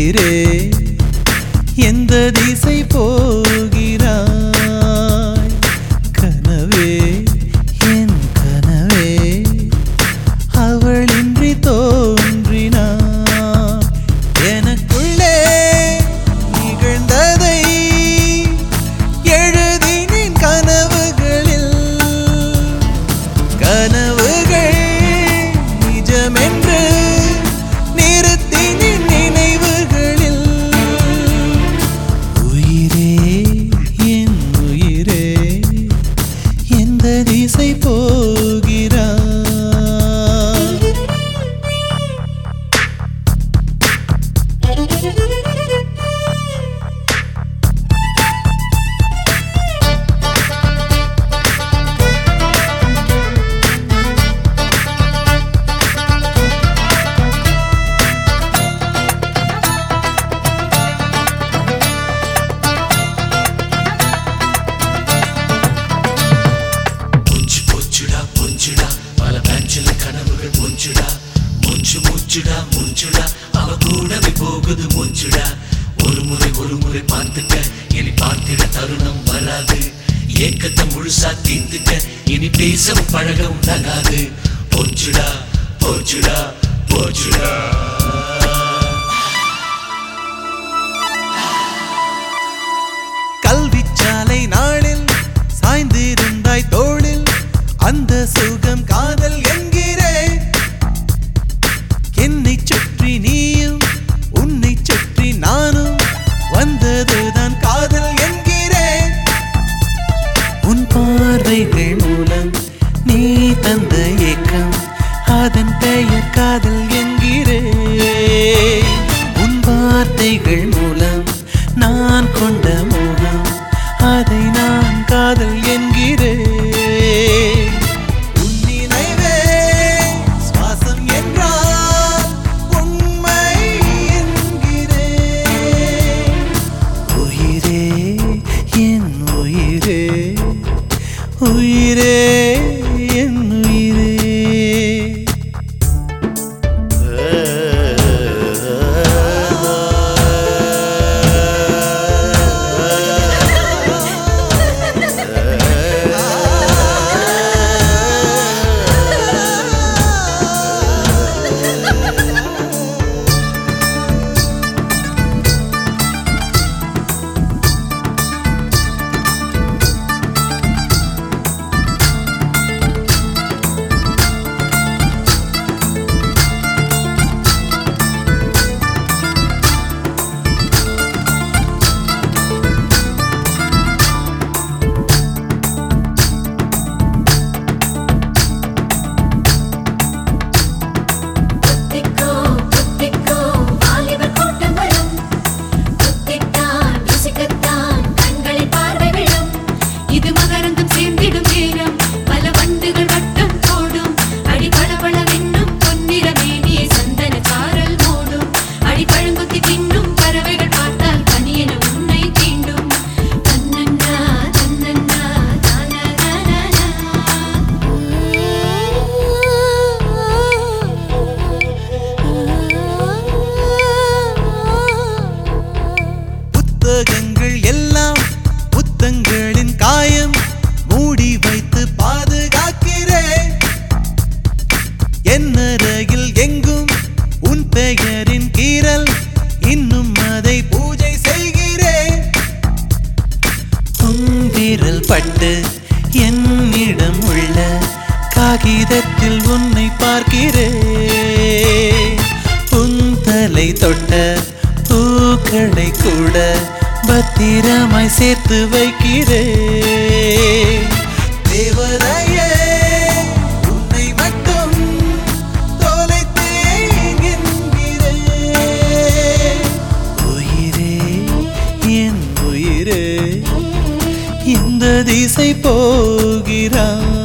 உயிரே எந்த திசை போகிறாய் கனவே என் கனவே அவளின்றி தோன்றினான் எனக்குள்ளே நிகழ்ந்ததை எழுதினேன் கனவுகளில் கனவுகள் நிஜமென்று நிறுத்தினேன் நினைவுகளில் உயிரே என் உயிரே எந்த திசை போகிறாய் பல பேச்சில கனவுகள் மூச்சுடா மூச்சு மூச்சுடா மூச்சுடா அவ கூடவே போகுது மூச்சுடா ஒரு முறை பார்த்துக்க இனி பார்த்திட தருணம் வராது ஏக்கத்தை முழுசா தீர்த்துக்க இனி பேசவும் பழகவும் தகாது போச்சுடா போச்சுடா போச்சுடா கல்விச்சாலை நாளில் சாய்ந்திருந்தாய் தோளில் அந்த சுகம் காதல் என்கிறேன் என்னை சுற்றி நீயும் உன்னை சுற்றி நானும் வந்ததுதான் காதல் என்கிறேன் உன் பார்வைகள் மூலம் நீ தந்த ஏக்கம் அதன் பெயர் காதல் என்கிறேன் உன் வார்த்தைகள் மூலம் நான் கொண்ட மோகம் அதை நான் காதல் என்கிறேன் உயிரே என் உயிரே புத்தகங்கள் எல்லாம் புத்தங்களின் காயம் மூடி வைத்து பாதுகாக்கிறேன் என்னறையில் எங்கும் உன் பெயரின் கீறல் இன்னும் அதை பூஜை செய்கிறேன் உன் விரல் பட்டு என்னிடம் உள்ள காகிதத்தில் உன்னை பார்க்கிறேன் உன் தலை தொட்ட பூக்களை கூட பத்திரமாய் சேர்த்து வைக்கிறேன் தேவதையே உன்னை மட்டும் தொலைத்தேன் என்கிறேன் உயிரே என் உயிரே இந்த திசை போகிறான்